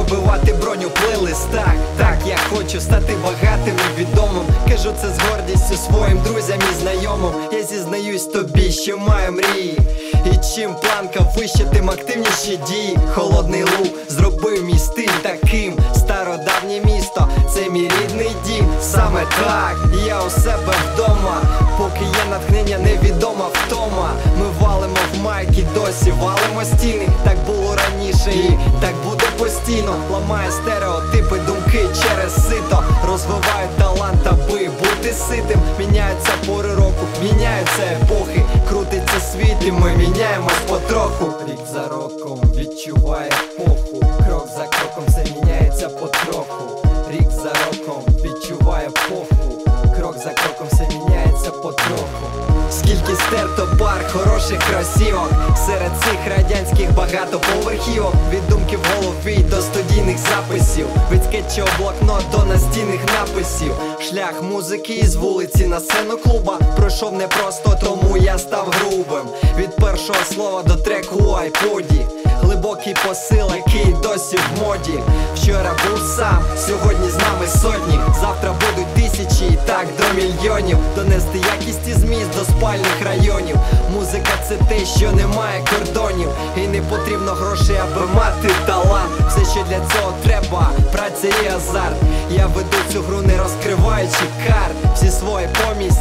пробивати броню в плейлистах. Так, я хочу стати багатим і відомим. Кажу це з гордістю своїм друзям і знайомим. Я зізнаюсь тобі, що маю мрії, і чим планка вище, тим активніші дії. Холодний Луг зробив мій стиль таким. Стародавнє місто, це мій рідний дім. Саме так, я у себе вдома. Поки є натхнення, невідома втома. Ми валимо в майки, досі валимо стіни. Так було раніше і так буде постійно. Ламає стереотипи, думки через сито. Розвиваю талант, аби бути ситим. Міняються пори року, міняються епохи. Крутиться світ і ми міняємось потроху. Рік за роком відчуває епоху. Крок за кроком все міняється потроху. Рік за роком відчуває епоху. Крок за кроком все міняється потроху. Скільки стерто пар хороших кросівок. Серед цих радянських багатоповерхівок. Від думки в голові до студійних записів. Від скетчів блокнот до настінних написів. Шлях музики із вулиці на сцену клуба пройшов непросто, тому я став грубим. Від першого слова до треку у айподі. Глибокий посил, який досі в моді. Вчора був сам, сьогодні з нами сотні. Завтра будуть тисячі і так до мільйонів. Донести якість і зміст до спальних районів. Музика це те, що не має кордонів. І не потрібно грошей, аби мати талант. Все, що для цього треба, праця і азарт. Я веду цю гру, не розкриваючи карт. Всі свої по